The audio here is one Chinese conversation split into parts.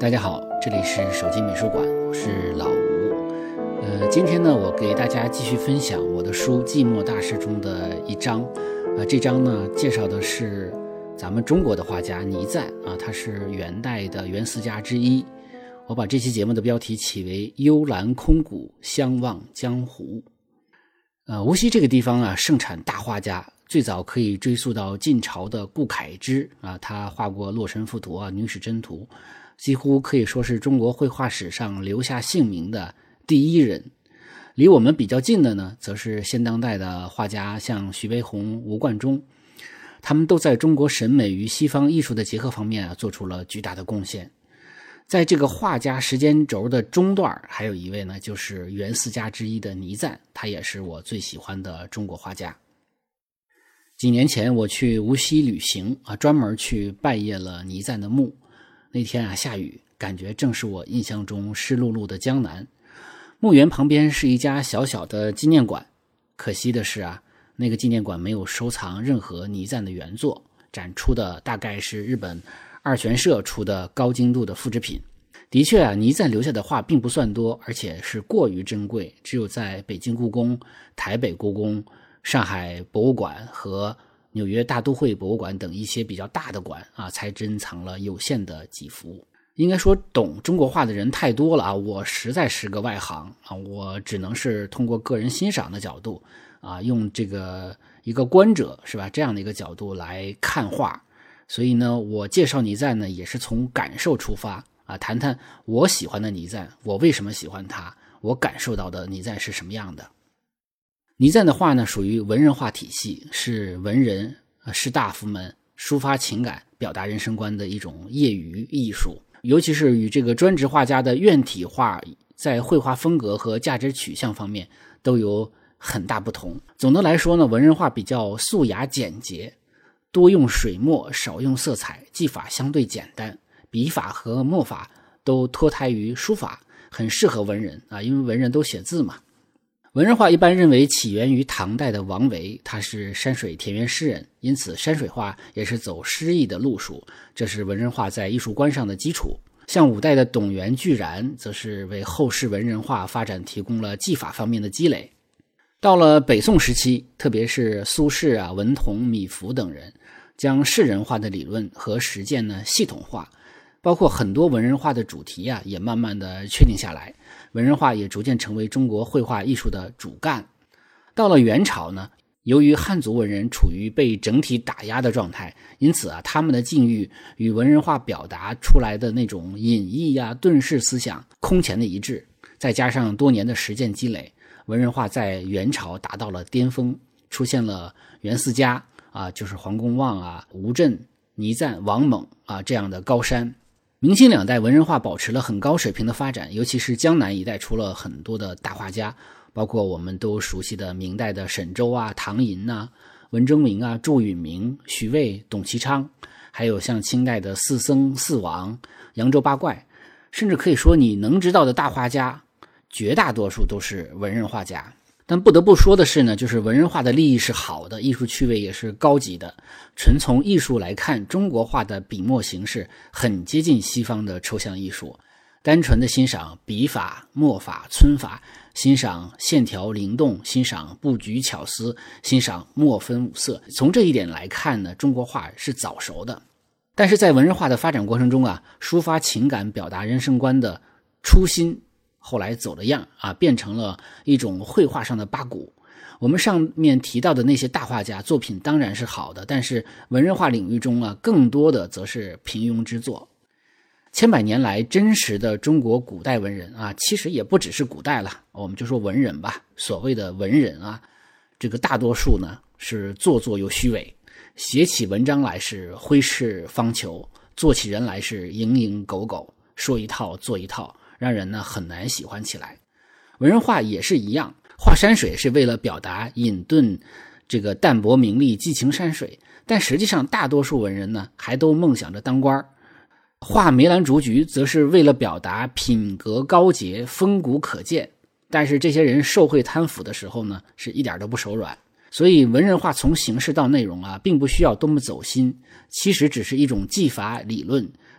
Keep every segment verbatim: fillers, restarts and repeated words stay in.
大家好，这里是手机美术馆，我是老吴。呃，今天呢，我给大家继续分享我的书《寂寞大师》中的一章。呃，这章呢，介绍的是咱们中国的画家倪瓒啊，他是元代的元四家之一。我把这期节目的标题起为“幽兰空谷，相望江湖”。呃，无锡这个地方啊，盛产大画家。最早可以追溯到晋朝的顾恺之啊，他画过《洛神赋图》啊，《女史箴图》，几乎可以说是中国绘画史上留下姓名的第一人。离我们比较近的呢，则是现当代的画家，像徐悲鸿、吴冠中，他们都在中国审美与西方艺术的结合方面啊，做出了巨大的贡献。在这个画家时间轴的中段，还有一位呢，就是元四家之一的倪瓒，他也是我最喜欢的中国画家。几年前我去无锡旅行啊，专门去拜谒了倪瓒的墓。那天啊下雨，感觉正是我印象中湿漉漉的江南。墓园旁边是一家小小的纪念馆，可惜的是啊，那个纪念馆没有收藏任何倪瓒的原作，展出的大概是日本二玄社出的高精度的复制品。的确啊，倪瓒留下的画并不算多，而且是过于珍贵，只有在北京故宫、台北故宫、上海博物馆和纽约大都会博物馆等一些比较大的馆啊，才珍藏了有限的几幅。应该说懂中国画的人太多了啊，我实在是个外行啊，我只能是通过个人欣赏的角度啊，用这个一个观者是吧这样的一个角度来看画。所以呢，我介绍倪瓒呢，也是从感受出发啊，谈谈我喜欢的倪瓒，我为什么喜欢他，我感受到的倪瓒是什么样的。倪瓒的画呢，属于文人画体系，是文人、士大夫们抒发情感、表达人生观的一种业余艺术。尤其是与这个专职画家的院体画在绘画风格和价值取向方面都有很大不同。总的来说呢，文人画比较素雅简洁，多用水墨，少用色彩，技法相对简单，笔法和墨法都脱胎于书法，很适合文人啊，因为文人都写字嘛。文人画一般认为起源于唐代的王维，他是山水田园诗人，因此山水画也是走诗意的路数，这是文人画在艺术观上的基础。像五代的董源、巨然，则是为后世文人画发展提供了技法方面的积累。到了北宋时期，特别是苏轼啊、文同、米芾等人，将士人画的理论和实践呢系统化，包括很多文人画的主题啊，也慢慢的确定下来。文人画也逐渐成为中国绘画艺术的主干。到了元朝呢，由于汉族文人处于被整体打压的状态，因此啊，他们的境遇与文人画表达出来的那种隐逸啊、遁世思想空前的一致。再加上多年的实践积累，文人画在元朝达到了巅峰，出现了元四家啊，就是黄公望啊、吴镇、倪瓒、王猛啊这样的高山。明清两代文人画保持了很高水平的发展，尤其是江南一带出了很多的大画家，包括我们都熟悉的明代的沈周啊、唐寅啊、文征明啊、祝允明、徐渭、董其昌，还有像清代的四僧、四王、扬州八怪，甚至可以说你能知道的大画家，绝大多数都是文人画家。但不得不说的是呢，就是文人画的立意是好的，艺术趣味也是高级的。纯从艺术来看，中国画的笔墨形式很接近西方的抽象艺术。单纯的欣赏笔法、墨法、皴法，欣赏线条灵动，欣赏布局巧思，欣赏墨分五色。从这一点来看呢，中国画是早熟的。但是在文人画的发展过程中啊，抒发情感、表达人生观的初心后来走了样啊，变成了一种绘画上的八股。我们上面提到的那些大画家作品当然是好的，但是文人画领域中啊，更多的则是平庸之作。千百年来真实的中国古代文人啊，其实也不只是古代了，我们就说文人吧。所谓的文人啊，这个大多数呢是做作又虚伪，写起文章来是挥斥方遒，做起人来是蝇营狗苟，说一套做一套，让人呢很难喜欢起来。文人画也是一样，画山水是为了表达隐遁这个淡泊名利、寄情山水，但实际上大多数文人呢还都梦想着当官。画梅兰竹菊则是为了表达品格高洁、风骨可见，但是这些人受贿贪腐的时候呢是一点都不手软。所以文人画从形式到内容啊，并不需要多么走心，其实只是一种技法理论，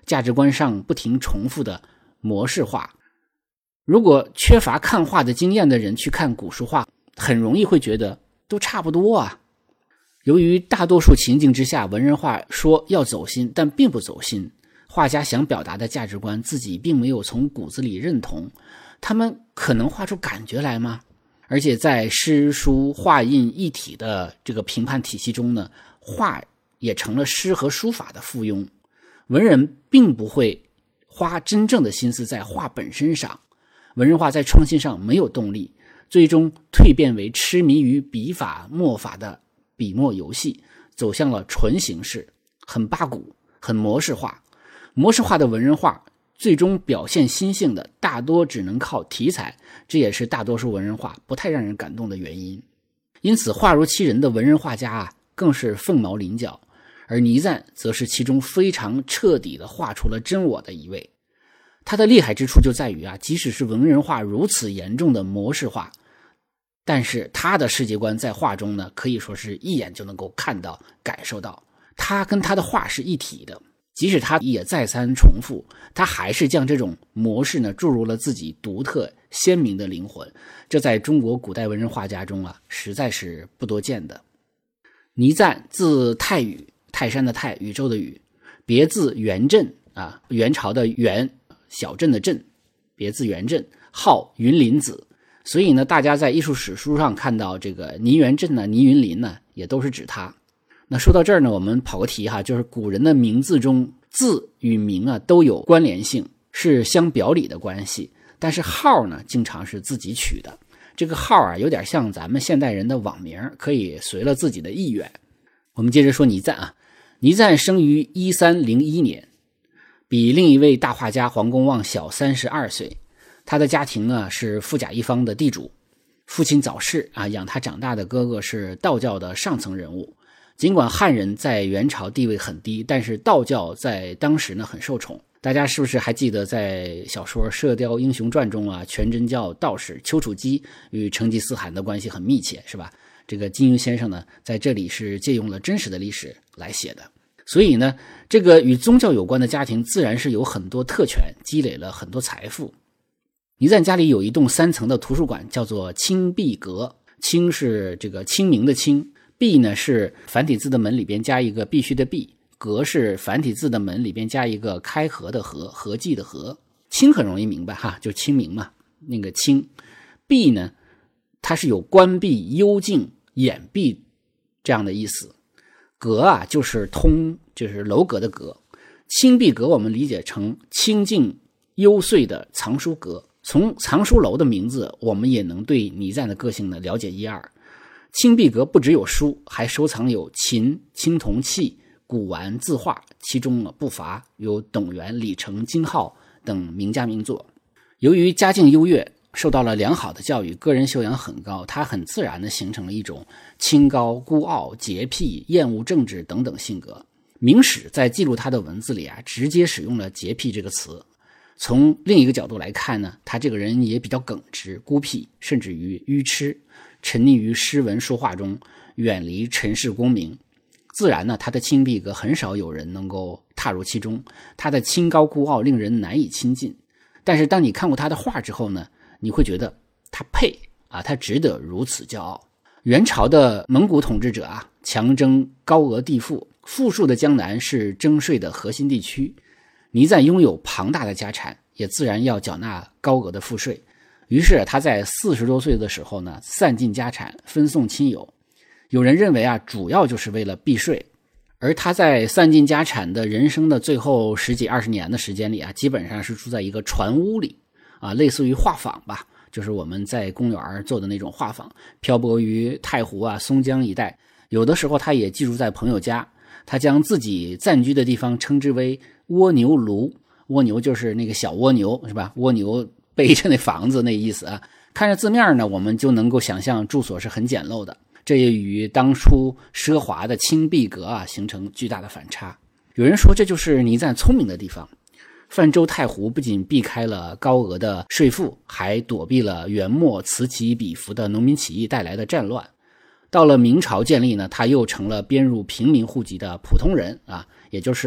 价值观上不停重复的模式化。如果缺乏看画的经验的人去看古书画，很容易会觉得都差不多啊。由于大多数情境之下，文人画说要走心，但并不走心。画家想表达的价值观自己并没有从骨子里认同，他们可能画出感觉来吗？而且在诗书画印一体的这个评判体系中呢，画也成了诗和书法的附庸。文人并不会花真正的心思在画本身上，文人画在创新上没有动力，最终蜕变为痴迷于笔法墨法的笔墨游戏，走向了纯形式，很八股，很模式化。模式化的文人画最终表现心性的大多只能靠题材，这也是大多数文人画不太让人感动的原因。因此画如其人的文人画家啊，更是凤毛麟角，而倪瓒则是其中非常彻底地画出了真我的一位。他的厉害之处就在于啊，即使是文人画如此严重的模式化，但是他的世界观在画中呢，可以说是一眼就能够看到感受到，他跟他的画是一体的。即使他也再三重复，他还是将这种模式呢注入了自己独特鲜明的灵魂，这在中国古代文人画家中啊，实在是不多见的。倪瓒字泰宇，泰山的泰，宇宙的宇，别字元镇啊，元朝的元，小镇的镇，别字元镇，号云林子。所以呢，大家在艺术史书上看到这个倪元镇呢、倪云林呢，也都是指他。那说到这儿呢，我们跑个题哈，就是古人的名字中字与名啊都有关联性，是相表里的关系，但是号呢经常是自己取的。这个号啊有点像咱们现代人的网名，可以随了自己的意愿。我们接着说倪瓒啊，倪瓒生于一三零一年，比另一位大画家黄公望小三十二岁。他的家庭呢是富甲一方的地主，父亲早逝啊，养他长大的哥哥是道教的上层人物。尽管汉人在元朝地位很低，但是道教在当时呢很受宠。大家是不是还记得在小说《射雕英雄传》中啊，全真教道士丘处机与成吉思汗的关系很密切，是吧？这个金庸先生呢在这里是借用了真实的历史来写的。所以呢，这个与宗教有关的家庭自然是有很多特权，积累了很多财富。倪瓒家里有一栋三层的图书馆，叫做清碧阁。清是这个清明的清，碧呢是繁体字的门里边加一个必须的必，阁是繁体字的门里边加一个开合的合，合记的合。清很容易明白哈，就清明嘛，那个清。闭呢，它是有关闭、幽静、掩蔽这样的意思。阁啊，就是通，就是楼阁的阁。清碧阁我们理解成清静幽邃的藏书阁。从藏书楼的名字，我们也能对倪瓒的个性呢了解一二。清碧阁不只有书，还收藏有琴、青铜器、古玩、字画，其中呢不乏有董源、李成、金浩等名家名作。由于家境优越，受到了良好的教育，个人修养很高，他很自然地形成了一种清高、孤傲、洁癖、厌恶政治等等性格。明史在记录他的文字里啊，直接使用了洁癖这个词。从另一个角度来看呢，他这个人也比较耿直、孤僻，甚至于愚痴，沉溺于诗文书画中，远离尘世功名。自然呢，他的清碧阁很少有人能够踏入其中，他的清高孤傲令人难以亲近。但是当你看过他的画之后呢，你会觉得他配啊，他值得如此骄傲。元朝的蒙古统治者啊，强征高额地赋，富庶的江南是征税的核心地区。倪瓒拥有庞大的家产，也自然要缴纳高额的赋税。于是他在四十多岁的时候呢，散尽家产，分送亲友。有人认为啊，主要就是为了避税。而他在散尽家产的人生的最后十几二十年的时间里啊，基本上是住在一个船屋里啊，类似于画舫吧，就是我们在公园做的那种画舫，漂泊于太湖啊、松江一带。有的时候他也寄住在朋友家，他将自己暂居的地方称之为蜗牛庐。蜗牛就是那个小蜗牛，是吧？蜗牛背着那房子那意思啊。看着字面呢，我们就能够想象住所是很简陋的，这也与当初奢华的清碧阁啊形成巨大的反差。有人说这就是倪瓒聪明的地方。泛舟太湖不仅避开了高额的税赋，还躲避了元末此起彼伏的农民起义带来的战乱。到了明朝建立呢，他又成了编入平民户籍的普通人啊，也就是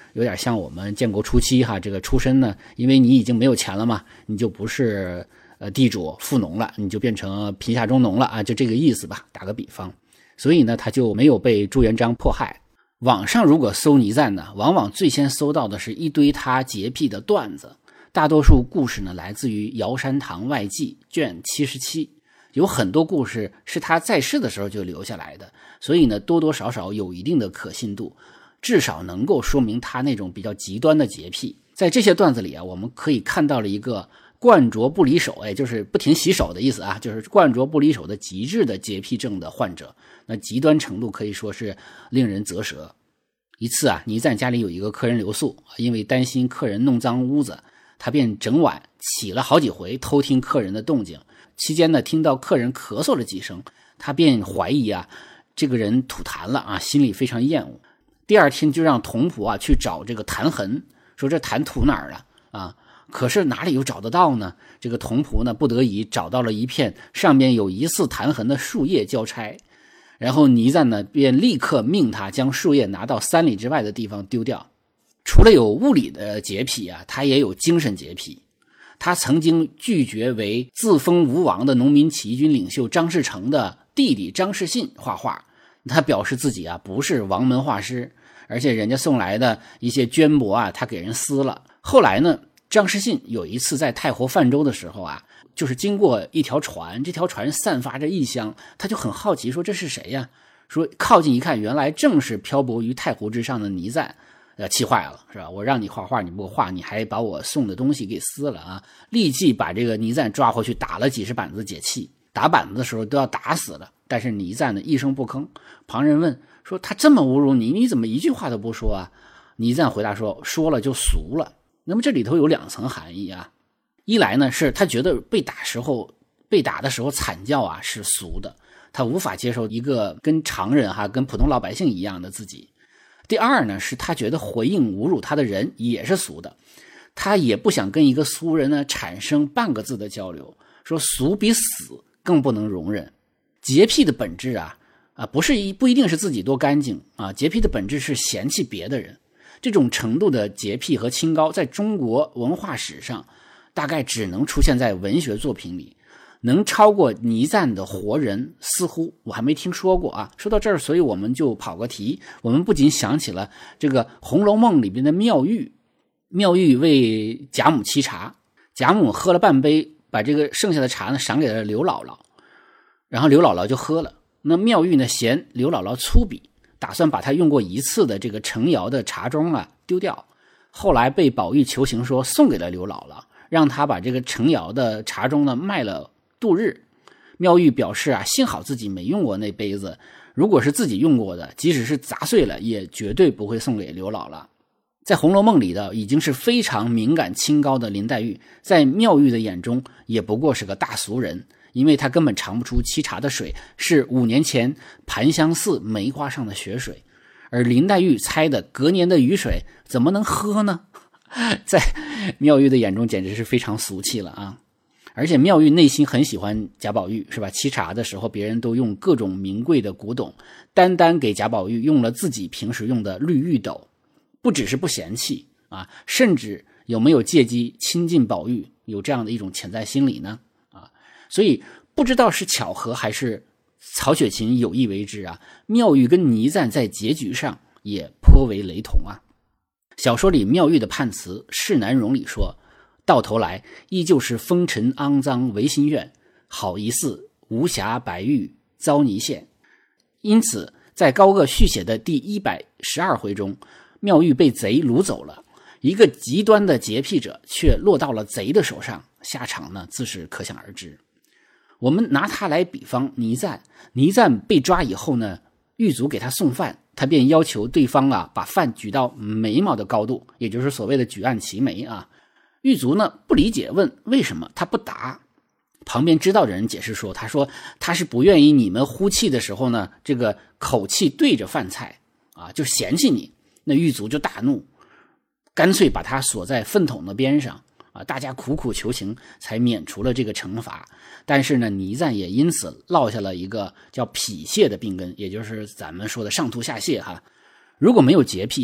有点像我们建国初期哈，这个出身呢，因为你已经没有钱了嘛，你就不是呃地主富农了，你就变成贫下中农了啊，就这个意思吧，打个比方。所以呢，他就没有被朱元璋迫害。网上如果搜倪瓒呢，往往最先搜到的是一堆他洁癖的段子，大多数故事呢来自于《尧山堂外记》卷七十七，有很多故事是他在世的时候就留下来的，所以呢多多少少有一定的可信度，至少能够说明他那种比较极端的洁癖。在这些段子里啊，我们可以看到了一个灌濯不离手，哎，就是不停洗手的意思啊，就是灌濯不离手的极致的洁癖症的患者，那极端程度可以说是令人啧舌。一次啊，倪瓒家里有一个客人留宿，因为担心客人弄脏屋子，他便整晚起了好几回偷听客人的动静。期间呢，听到客人咳嗽了几声，他便怀疑啊，这个人吐痰了啊，心里非常厌恶。第二天就让童仆啊去找这个痰痕，说这痰吐哪儿了啊？可是哪里有找得到呢？这个童仆呢，不得已找到了一片上面有疑似痰痕的树叶交差，然后倪瓒呢便立刻命他将树叶拿到三里之外的地方丢掉。除了有物理的洁癖啊，他也有精神洁癖。他曾经拒绝为自封吴王的农民起义军领袖张士诚的弟弟张士信画画，他表示自己啊不是王门画师，而且人家送来的一些绢帛啊，他给人撕了。后来呢，张士信有一次在太湖泛舟的时候啊，就是经过一条船，这条船散发着异香，他就很好奇说这是谁呀？说靠近一看，原来正是漂泊于太湖之上的倪瓒。呃，气坏了是吧？我让你画画你不画，你还把我送的东西给撕了啊！立即把这个倪瓒抓回去打了几十板子解气。打板子的时候都要打死了，但是倪瓒呢一声不吭。旁人问说他这么侮辱你，你怎么一句话都不说啊？倪瓒回答说说了就俗了。那么这里头有两层含义啊，一来呢是他觉得被打时候被打的时候惨叫啊是俗的，他无法接受一个跟常人哈跟普通老百姓一样的自己。第二呢，是他觉得回应侮辱他的人也是俗的，他也不想跟一个俗人呢产生半个字的交流，说俗比死更不能容忍。洁癖的本质啊啊不是一不一定是自己多干净啊，洁癖的本质是嫌弃别的人。这种程度的洁癖和清高，在中国文化史上大概只能出现在文学作品里。能超过倪瓒的活人似乎我还没听说过啊。说到这儿，所以我们就跑个题，我们不仅想起了这个《红楼梦》里边的妙玉，妙玉为贾母沏茶，贾母喝了半杯，把这个剩下的茶呢赏给了刘姥姥，然后刘姥姥就喝了。那妙玉呢嫌刘姥姥粗鄙，打算把她用过一次的这个程窑的茶盅啊丢掉，后来被宝玉求情说送给了刘姥姥，让她把这个程窑的茶盅呢卖了度日。妙玉表示啊，幸好自己没用过那杯子，如果是自己用过的，即使是砸碎了也绝对不会送给刘姥姥。在《红楼梦》里的已经是非常敏感清高的林黛玉，在妙玉的眼中也不过是个大俗人，因为她根本尝不出沏茶的水是五年前檀香寺梅花上的雪水，而林黛玉猜的隔年的雨水怎么能喝呢？在妙玉的眼中简直是非常俗气了啊！而且妙玉内心很喜欢贾宝玉，是吧？沏茶的时候别人都用各种名贵的古董，单单给贾宝玉用了自己平时用的绿玉斗，不只是不嫌弃啊，甚至有没有借机亲近宝玉，有这样的一种潜在心理呢？啊，所以不知道是巧合还是曹雪芹有意为之啊，妙玉跟倪瓒在结局上也颇为雷同啊。小说里妙玉的判词《世难容》里说，到头来依旧是风尘肮脏唯心愿，好一似无瑕白玉遭泥陷。因此在高鹗续写的第一百十二回中，妙玉被贼掳走了，一个极端的洁癖者却落到了贼的手上，下场呢自是可想而知。我们拿他来比方倪瓒，倪瓒被抓以后呢，狱卒给他送饭，他便要求对方啊把饭举到眉毛的高度，也就是所谓的举案齐眉啊。狱卒呢不理解，问为什么，他不答。旁边知道的人解释说，他说他是不愿意你们呼气的时候呢，这个口气对着饭菜啊，就嫌弃你。那狱卒就大怒，干脆把他锁在粪桶的边上啊，大家苦苦求情才免除了这个惩罚。但是呢，倪瓒也因此落下了一个叫脾泻的病根，也就是咱们说的上吐下泻哈。如果没有洁癖啊，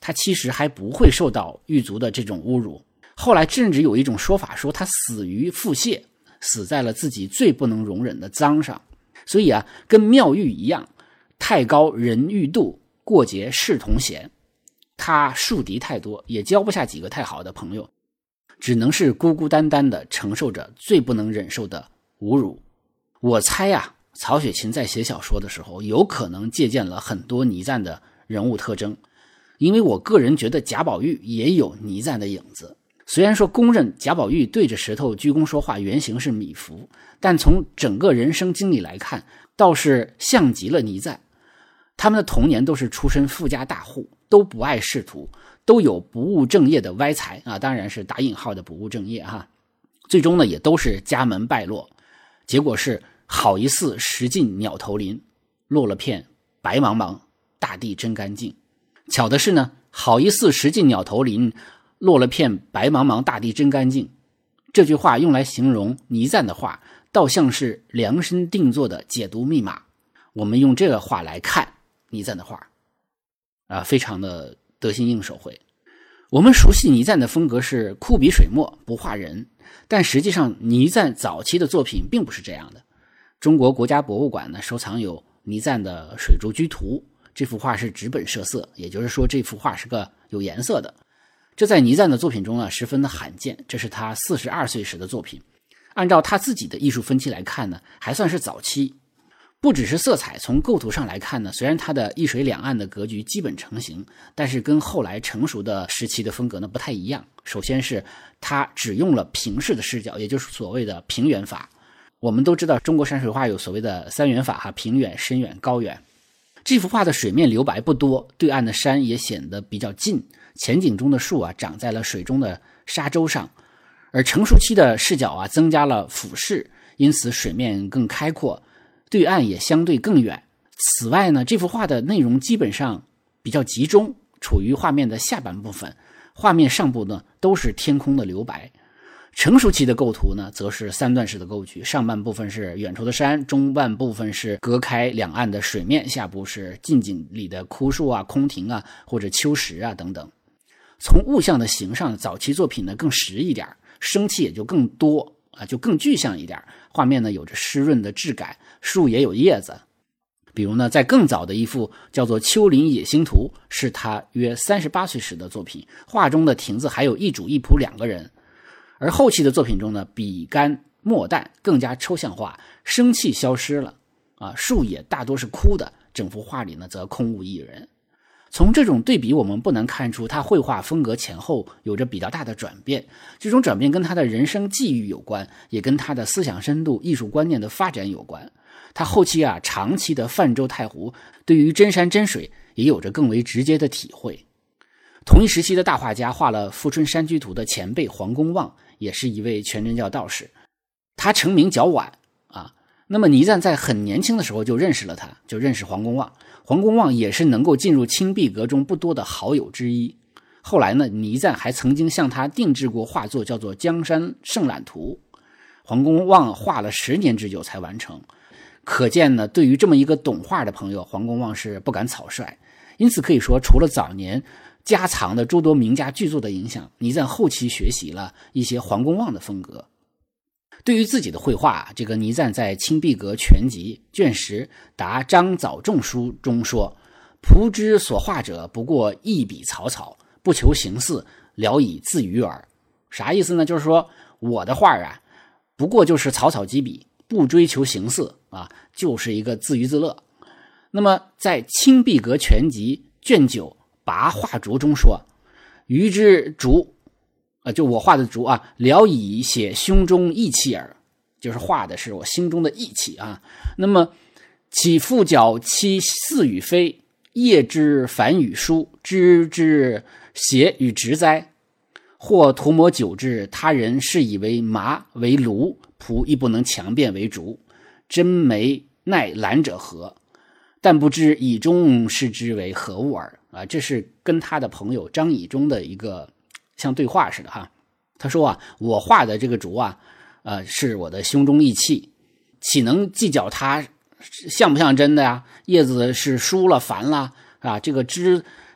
他其实还不会受到狱卒的这种侮辱。后来甚至有一种说法说他死于腹泻，死在了自己最不能容忍的脏上。所以啊，跟妙玉一样，太高人欲度，过节世同嫌。他树敌太多，也交不下几个太好的朋友，只能是孤孤单单的承受着最不能忍受的侮辱。我猜啊，曹雪芹在写小说的时候有可能借鉴了很多倪瓒的人物特征，因为我个人觉得贾宝玉也有倪瓒的影子。虽然说公认贾宝玉对着石头鞠躬说话原型是米芾，但从整个人生经历来看，倒是像极了倪瓒。他们的童年都是出身富家大户，都不爱仕途，都有不务正业的歪财啊，当然是打引号的不务正业哈。最终呢，也都是家门败落，结果是好一似石尽鸟投林，落了片白茫茫，大地真干净。巧的是呢，好一似石尽鸟投林，落了片白茫茫，大地真干净，这句话用来形容倪瓒的话，倒像是量身定做的解读密码。我们用这个话来看倪瓒的话啊，非常的得心应手会。我们熟悉倪瓒的风格是酷笔水墨，不画人，但实际上倪瓒早期的作品并不是这样的。中国国家博物馆呢收藏有倪瓒的《水竹居图》，这幅画是纸本设色，也就是说这幅画是个有颜色的。这在倪瓒的作品中啊十分的罕见，这是他四十二岁时的作品。按照他自己的艺术分期来看呢，还算是早期。不只是色彩，从构图上来看呢，虽然他的一水两岸的格局基本成型，但是跟后来成熟的时期的风格呢不太一样。首先是他只用了平视的视角，也就是所谓的平远法。我们都知道中国山水画有所谓的三远法哈，平远、深远、高远。这幅画的水面留白不多，对岸的山也显得比较近，前景中的树啊长在了水中的沙洲上，而成熟期的视角啊增加了俯视，因此水面更开阔，对岸也相对更远。此外呢，这幅画的内容基本上比较集中，处于画面的下半部分，画面上部呢都是天空的留白。成熟期的构图呢，则是三段式的构局，上半部分是远处的山，中半部分是隔开两岸的水面，下部是近景里的枯树啊、空庭啊或者秋石啊等等。从物象的形上，早期作品呢更实一点，生气也就更多啊，就更具象一点。画面呢有着湿润的质感，树也有叶子。比如呢，在更早的一幅叫做《丘陵野星图》，是他约三十八岁时的作品，画中的亭子还有一主一仆两个人。而后期的作品中呢，笔干墨淡，更加抽象化，生气消失了啊，树也大多是枯的，整幅画里呢则空无一人。从这种对比，我们不难看出他绘画风格前后有着比较大的转变。这种转变跟他的人生际遇有关，也跟他的思想深度、艺术观念的发展有关。他后期啊，长期的泛舟太湖，对于真山真水也有着更为直接的体会。同一时期的大画家画了《富春山居图》的前辈黄公望，也是一位全真教道士。他成名较晚啊，那么倪瓒在很年轻的时候就认识了他，就认识黄公望。黄公望也是能够进入清壁阁中不多的好友之一。后来呢，倪瓒还曾经向他定制过画作，叫做《江山胜览图》。黄公望画了十年之久才完成，可见呢，对于这么一个懂画的朋友，黄公望是不敢草率。因此可以说，除了早年家藏的诸多名家巨作的影响，倪瓒后期学习了一些黄公望的风格。对于自己的绘画，这个倪瓒在《清壁阁全集》卷十答张藻仲书中说：“仆之所画者，不过一笔草草，不求形似，聊以自娱耳。”啥意思呢？就是说我的画啊，不过就是草草几笔，不追求形似啊，就是一个自娱自乐。那么在《清壁阁全集》卷九拔画竹中说：“余之竹，呃，就我画的竹啊，聊以写胸中意气耳，就是画的是我心中的意气啊。那么岂复角期似与非，叶之繁与疏，枝之斜与直哉？或涂抹久之，他人是以为麻为炉，仆亦不能强辩为竹，真没耐兰者何？但不知以中视之为何物耳。”啊，这是跟他的朋友张以中的一个像对话似的哈。他说啊，我画的这个竹啊，呃，是我的胸中意气，岂能计较它像不像真的呀？叶子是疏了、繁了啊，这个枝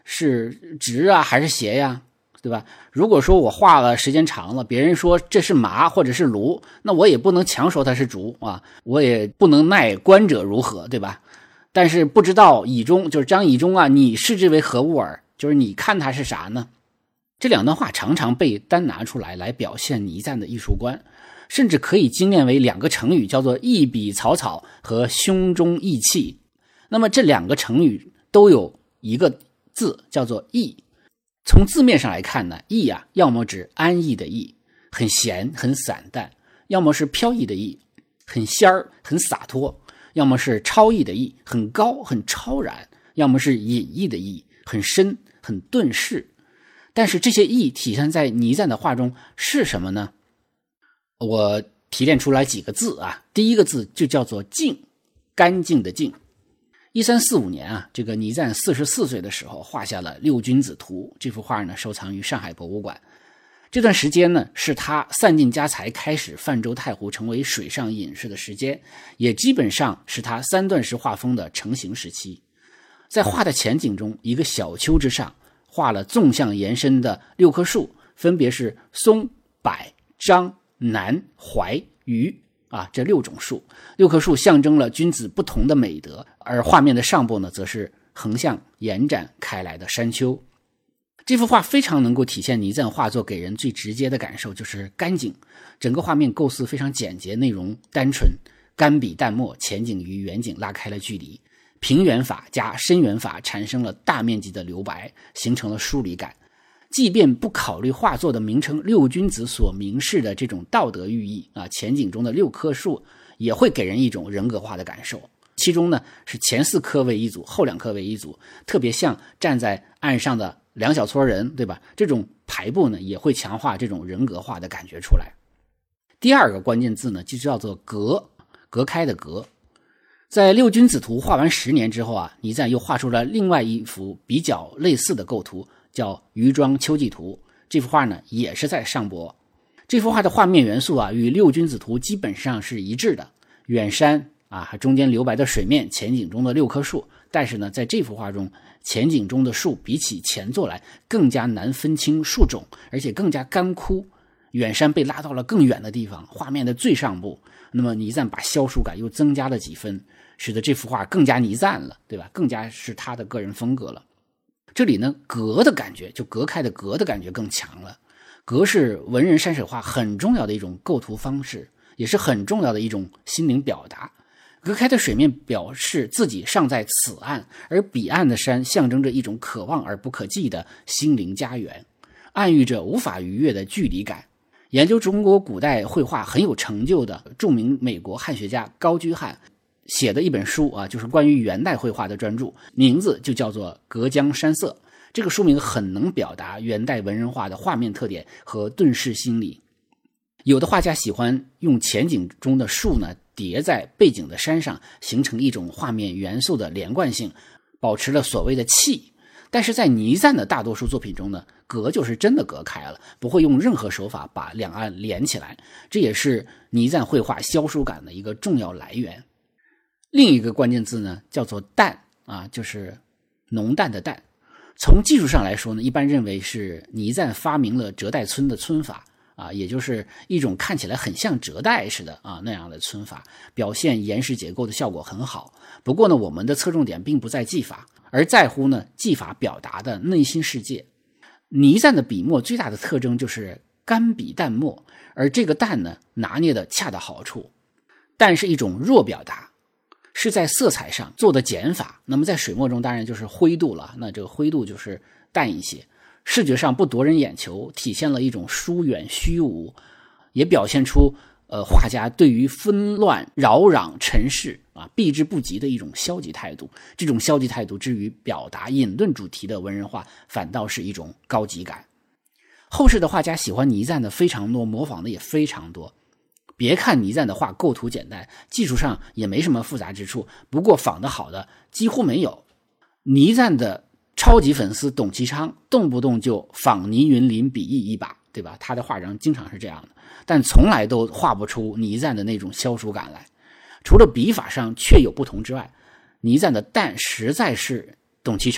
是直啊还是斜呀，对吧？如果说我画了时间长了，别人说这是麻或者是卢，那我也不能强说它是竹啊，我也不能奈观者如何，对吧？但是不知道乙中，就是张乙中啊，你视之为何物耳？就是你看它是啥呢？这两段话常常被单拿出来来表现倪瓒的艺术观，甚至可以精炼为两个成语，叫做一笔草草和胸中意气。那么这两个成语都有一个字叫做逸。从字面上来看呢，逸啊，要么指安逸的逸，很闲很散淡；要么是飘逸的逸，很仙儿很洒脱；要么是超逸的逸，很高很超然；要么是隐逸的逸，很深很遁世。但是这些逸体现在倪瓒的画中是什么呢？我提炼出来几个字啊，第一个字就叫做净，干净的净。一三四五年啊，这个倪瓒四十四岁的时候画下了《六君子图》，这幅画呢收藏于上海博物馆。这段时间呢是他散尽家财开始泛舟太湖成为水上隐士的时间，也基本上是他三段式画风的成型时期。在画的前景中，一个小丘之上画了纵向延伸的六棵树，分别是松、柏、樟、楠、槐、榆啊，这六种树。六棵树象征了君子不同的美德，而画面的上部呢，则是横向延展开来的山丘。这幅画非常能够体现倪瓒画作给人最直接的感受，就是干净。整个画面构思非常简洁，内容单纯，干笔淡墨，前景与远景拉开了距离。平远法加深远法产生了大面积的留白，形成了疏离感。即便不考虑画作的名称六君子所明示的这种道德寓意啊，前景中的六棵树也会给人一种人格化的感受。其中呢是前四棵为一组，后两棵为一组，特别像站在岸上的两小撮人，对吧？这种排布呢也会强化这种人格化的感觉出来。第二个关键字呢就叫做隔，隔开的隔。在六君子图画完十年之后啊，倪瓒又画出了另外一幅比较类似的构图，叫渔庄秋季图。这幅画呢也是在上博。这幅画的画面元素啊与六君子图基本上是一致的，远山啊，中间留白的水面，前景中的六棵树。但是呢在这幅画中，前景中的树比起前作来更加难分清树种，而且更加干枯。远山被拉到了更远的地方，画面的最上部。那么倪瓒把消暑感又增加了几分，使得这幅画更加倪瓒了，对吧？更加是他的个人风格了。这里呢隔的感觉，就隔开的隔的感觉更强了。隔是文人山水画很重要的一种构图方式，也是很重要的一种心灵表达。隔开的水面表示自己尚在此岸，而彼岸的山象征着一种可望而不可及的心灵家园，暗喻着无法逾越的距离感。研究中国古代绘画很有成就的著名美国汉学家高居翰写的一本书啊，就是关于元代绘画的专著，名字就叫做《隔江山色》。这个书名很能表达元代文人画的画面特点和遁世心理。有的画家喜欢用前景中的树呢叠在背景的山上，形成一种画面元素的连贯性，保持了所谓的气。但是在倪瓒的大多数作品中呢，隔就是真的隔开了，不会用任何手法把两岸连起来，这也是倪瓒绘画消暑感的一个重要来源。另一个关键字呢叫做淡啊，就是浓淡的淡。从技术上来说呢，一般认为是倪瓒发明了折带皴的皴法啊，也就是一种看起来很像折带似的啊那样的皴法，表现岩石结构的效果很好。不过呢，我们的侧重点并不在技法，而在乎呢技法表达的内心世界。倪瓒的笔墨最大的特征就是干笔淡墨，而这个淡呢拿捏的恰到好处。淡是一种弱表达，是在色彩上做的减法，那么在水墨中当然就是灰度了，那这个灰度就是淡一些，视觉上不夺人眼球，体现了一种疏远虚无，也表现出呃画家对于纷乱扰攘尘世啊避之不及的一种消极态度。这种消极态度至于表达隐遁主题的文人画反倒是一种高级感。后世的画家喜欢倪瓒的非常多，模仿的也非常多。别看倪瓒的画构图简单，技术上也没什么复杂之处，不过仿得好的几乎没有。倪瓒的超级粉丝董其昌动不动就仿倪云林笔意一把，对吧？他的画上经常是这样的，但从来都画不出倪瓒的那种消暑感来。除了笔法上确有不同之外，倪瓒的淡实在是董其昌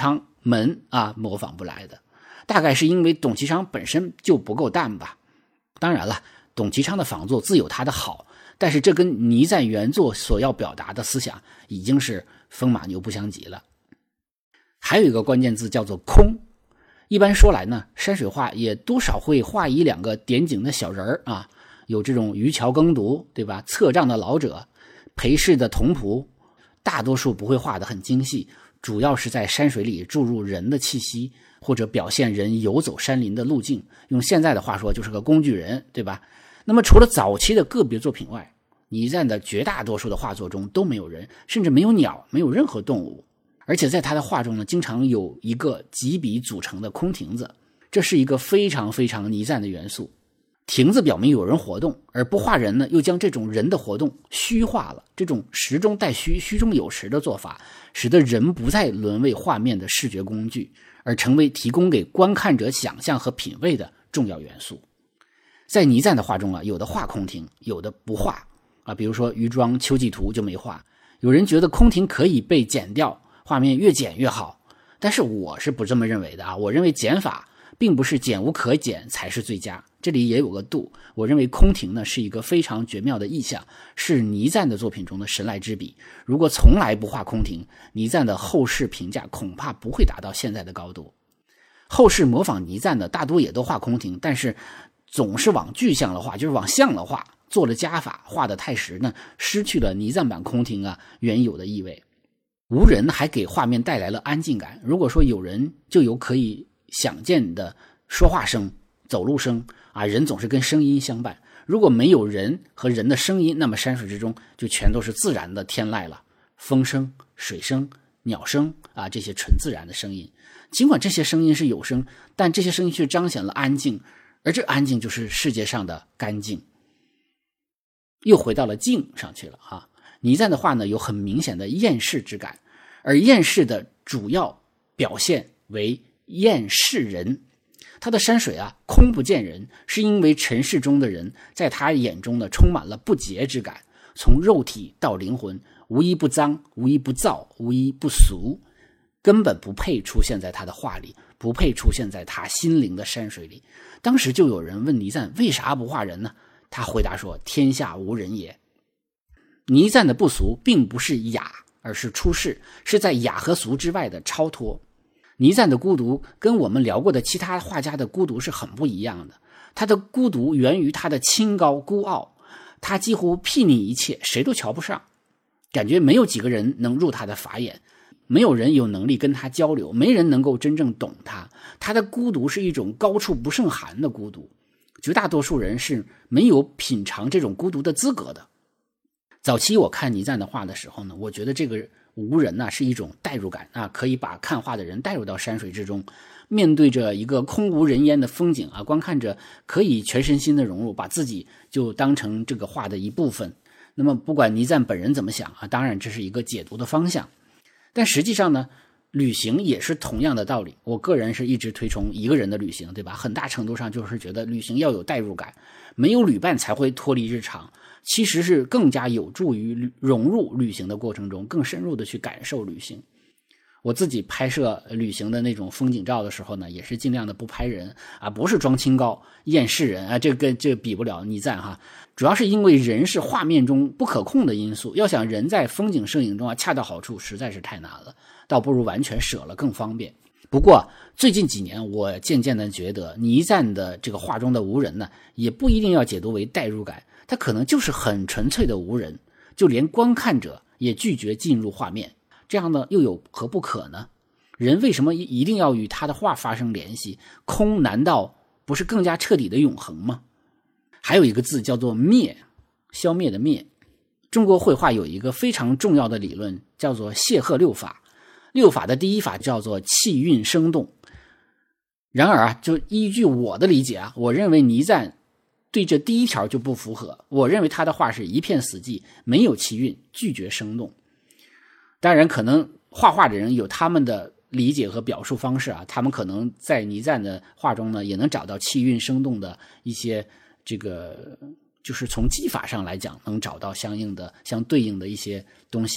门啊模仿不来的。大概是因为董其昌本身就不够淡吧。当然了，董其昌的仿作自有他的好，但是这跟倪瓒原作所要表达的思想已经是风马牛不相及了。还有一个关键字叫做空。一般说来呢，山水画也多少会画一两个点景的小人啊，有这种渔樵耕读，对吧？侧杖的老者，陪侍的童仆，大多数不会画得很精细，主要是在山水里注入人的气息，或者表现人游走山林的路径，用现在的话说就是个工具人，对吧？那么除了早期的个别作品外，倪瓒的绝大多数的画作中都没有人，甚至没有鸟，没有任何动物。而且在他的画中呢，经常有一个几笔组成的空亭子，这是一个非常非常倪瓒的元素。亭子表明有人活动，而不画人呢，又将这种人的活动虚化了。这种实中带虚，虚中有实的做法，使得人不再沦为画面的视觉工具，而成为提供给观看者想象和品味的重要元素。在倪瓒的画中啊，有的画空亭，有的不画啊。比如说《渔庄秋季图》就没画。有人觉得空亭可以被剪掉，画面越剪越好，但是我是不这么认为的啊。我认为剪法并不是剪无可剪才是最佳，这里也有个度。我认为空亭呢是一个非常绝妙的意象，是倪瓒的作品中的神来之笔。如果从来不画空亭，倪瓒的后世评价恐怕不会达到现在的高度。后世模仿倪瓒的大多也都画空亭，但是总是往具象了画，就是往像了画，做了加法，画得太实呢，失去了倪瓒版空亭啊原有的意味。无人还给画面带来了安静感。如果说有人，就有可以想见的说话声、走路声啊，人总是跟声音相伴。如果没有人和人的声音，那么山水之中就全都是自然的天籁了，风声、水声、鸟声啊，这些纯自然的声音。尽管这些声音是有声，但这些声音却彰显了安静，而这安静就是世界上的干净。又回到了静上去了啊。倪瓒的画呢，有很明显的厌世之感，而厌世的主要表现为厌世人。他的山水啊，空不见人，是因为尘世中的人在他眼中呢，充满了不洁之感，从肉体到灵魂，无一不脏，无一不燥，无一不俗，根本不配出现在他的画里，不配出现在他心灵的山水里。当时就有人问倪瓒为啥不画人呢？他回答说：天下无人也。倪瓒的不俗并不是雅，而是出世，是在雅和俗之外的超脱。倪瓒的孤独跟我们聊过的其他画家的孤独是很不一样的。他的孤独源于他的清高孤傲，他几乎睥睨一切，谁都瞧不上，感觉没有几个人能入他的法眼，没有人有能力跟他交流，没人能够真正懂他。他的孤独是一种高处不胜寒的孤独，绝大多数人是没有品尝这种孤独的资格的。早期我看倪瓒的画的时候呢，我觉得这个无人呢、啊、是一种代入感啊，可以把看画的人带入到山水之中，面对着一个空无人烟的风景啊，观看着可以全身心的融入，把自己就当成这个画的一部分。那么不管倪瓒本人怎么想啊，当然这是一个解读的方向，但实际上呢，旅行也是同样的道理。我个人是一直推崇一个人的旅行，对吧？很大程度上就是觉得旅行要有代入感，没有旅伴才会脱离日常，其实是更加有助于融入旅行的过程中，更深入的去感受旅行。我自己拍摄旅行的那种风景照的时候呢，也是尽量的不拍人啊，不是装清高厌世人啊，这个这个比不了倪瓒哈。主要是因为人是画面中不可控的因素，要想人在风景摄影中啊恰到好处，实在是太难了，倒不如完全舍了更方便。不过最近几年我渐渐的觉得，倪瓒的这个画中的无人呢，也不一定要解读为代入感，它可能就是很纯粹的无人，就连观看者也拒绝进入画面。这样呢，又有何不可呢？人为什么一定要与他的画发生联系？空难道不是更加彻底的永恒吗？还有一个字叫做灭，消灭的灭。中国绘画有一个非常重要的理论，叫做谢赫六法。六法的第一法叫做气韵生动。然而啊，就依据我的理解啊，我认为倪瓒对这第一条就不符合。我认为他的画是一片死寂，没有气韵，拒绝生动。当然可能画画的人有他们的理解和表述方式啊，他们可能在倪瓒的画中呢，也能找到气韵生动的一些这个，就是从技法上来讲能找到相应的相对应的一些东西。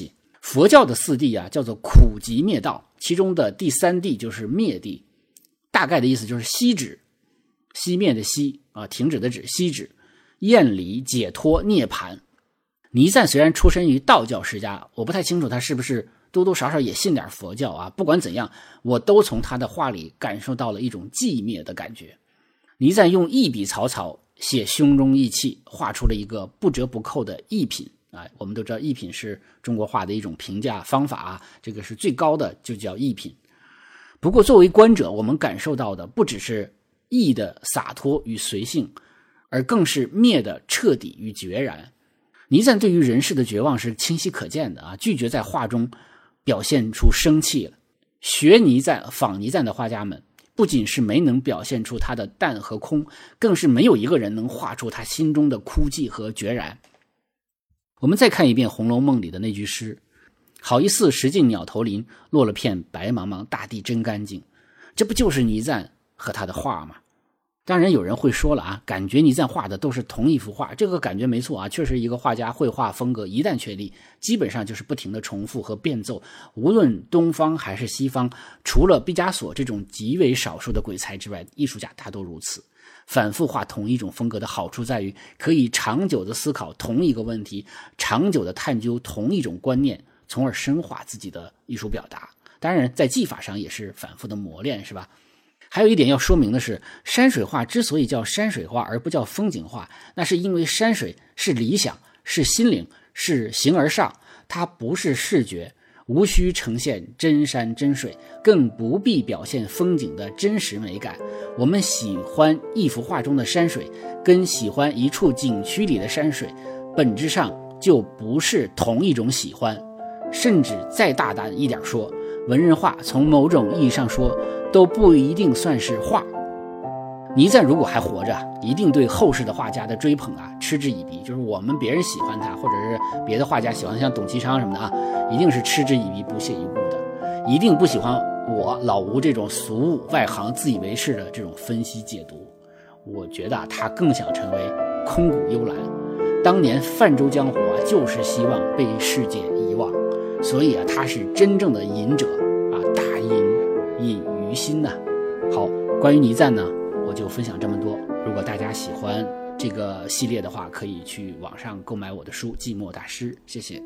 佛教的四谛啊，叫做苦集灭道，其中的第三谛就是灭谛，大概的意思就是息止，熄灭的熄啊，停止的止，息止，厌离、解脱、涅槃。倪瓒虽然出身于道教世家，我不太清楚他是不是多多少少也信点佛教啊。不管怎样，我都从他的话里感受到了一种寂灭的感觉。倪瓒用一笔草草写胸中意气，画出了一个不折不扣的一品啊。我们都知道一品是中国画的一种评价方法啊，这个是最高的，就叫一品。不过作为观者，我们感受到的不只是意的洒脱与随性，而更是灭的彻底与决然。倪瓒对于人世的绝望是清晰可见的啊，拒绝在画中表现出生气了。学倪瓒、仿倪瓒的画家们，不仅是没能表现出他的淡和空，更是没有一个人能画出他心中的枯寂和决然。我们再看一遍《红楼梦》里的那句诗：好一似石径鸟投林，落了片白茫茫，大地真干净。这不就是倪瓒和他的画吗？当然有人会说了啊，感觉倪瓒画的都是同一幅画，这个感觉没错啊，确实一个画家绘画风格一旦确立，基本上就是不停的重复和变奏，无论东方还是西方，除了毕加索这种极为少数的鬼才之外，艺术家大都如此。反复画同一种风格的好处在于，可以长久的思考同一个问题，长久的探究同一种观念，从而深化自己的艺术表达。当然在技法上也是反复的磨练，是吧？还有一点要说明的是，山水画之所以叫山水画而不叫风景画，那是因为山水是理想，是心灵，是形而上，它不是视觉，无需呈现真山真水，更不必表现风景的真实美感。我们喜欢一幅画中的山水，跟喜欢一处景区里的山水，本质上就不是同一种喜欢。甚至再大胆一点说，文人画从某种意义上说都不一定算是画。倪瓒如果还活着，一定对后世的画家的追捧啊嗤之以鼻，就是我们别人喜欢他，或者是别的画家喜欢像董其昌什么的啊，一定是嗤之以鼻，不屑一顾的，一定不喜欢我老吴这种俗物外行自以为是的这种分析解读。我觉得啊，他更想成为空谷幽兰。当年泛舟江湖啊，就是希望被世界遗忘，所以啊，他是真正的隐者啊，大隐隐于心呐、啊。好，关于倪瓒呢，我就分享这么多。如果大家喜欢这个系列的话，可以去网上购买我的书《寂寞大师》，谢谢。